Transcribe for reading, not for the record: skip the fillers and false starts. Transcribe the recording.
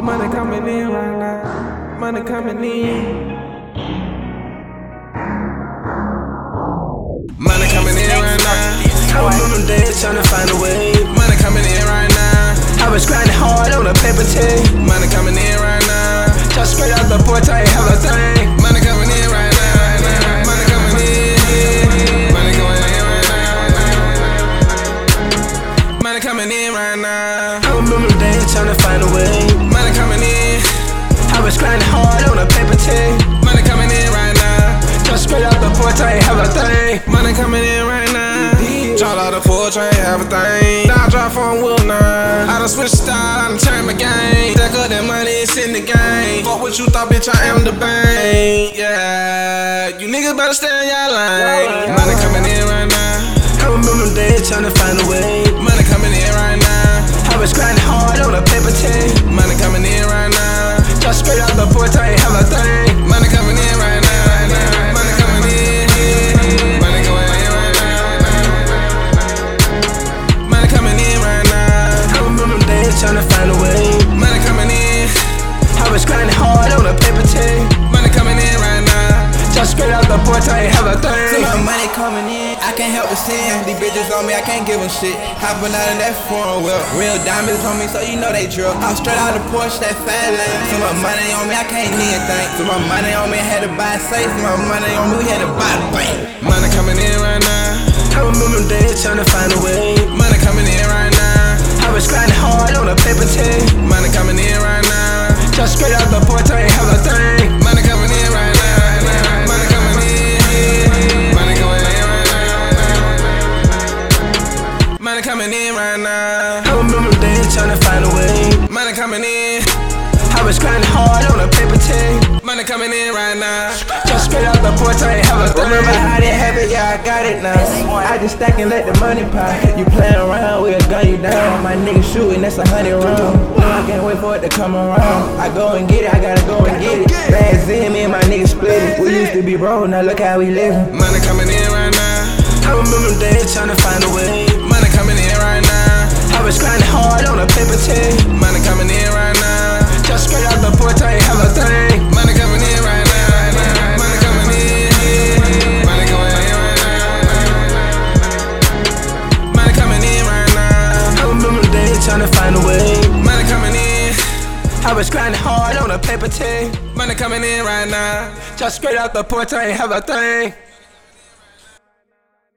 Money coming in right now. Money coming in. Money coming in right now. I remember days trying to find a way. Money coming in right now. I was grinding hard on a paper tag. Money coming in right now. Just straight out the porch, I ain't have a thing. Money coming in right now. Money coming in. Money coming in right now. Money coming in right now. I remember days trying to find a way. Money coming in. I was grinding hard on a paper tag. Money coming in right now. Just straight out the porch, I ain't have a thing. Money coming in right now. Dropped out the porch, I ain't have a thing. Now I drop on wheel 9. I done switched style, I done turned my game. Stack up that money, it's in the game. Fuck what you thought, bitch, I am the bank. Yeah, you niggas better stay in your lane. Money coming in right now. I remember days trying to find a way. Money coming in right now. I was grinding hard on a paper tag. Money coming in right now. Just straight out the porch, I ain't have a thing. Money coming in right now. Money coming in. Money going in right now. Money coming in right now. I remember days trying to find a way. Money coming in. I was grinding hard on a paper tag. Money coming in right now. Just straight out the porch, I ain't have a See thing. my money coming in, I can't help but sin. These bitches on me, I can't give them shit. Hopping out of that foreign wheel, real diamonds on me, so you know they drill. I'm straight out the Porsche, that fat lane. See my money on me, I can't need a thing. See my money on me, I had to buy a safe. See my money on me, we had to buy the bank. Money coming in right now. I remember days trying to find a way. Money coming in right now. I was grinding hard on a paper tag. Money coming in right now. Just straight out the porch, I ain't have a thing. Money coming in right now. Money coming in. Money going in right now. Money coming in right now. I remember days trying to find a way. Money coming in. I was grinding hard on a paper tag. Money coming in right now. Just straight out the porch, I ain't have a thing. Remember how they have it, yeah, I got it now. I just stack and let the money pop. You playing around, we'll gun you down. My nigga shooting, that's 100 rounds. I can't wait for it to come around. I go and get it, I gotta go and get it. Bad Z, me and my niggas split it. We used to be broke, now look how we living. Money coming in right now. I remember days trying to find a way. Money coming in right now. I was grinding hard on a paper tag. Money coming in right now. Just straight out the porch, I ain't have a thing. Money coming in right now. Money coming in. Money going in right now. Money coming in right now. I remember days trying to find a way. Money coming in. I was grinding hard on a paper tag. Money coming in right now. Just straight out the porch, I ain't have a thing.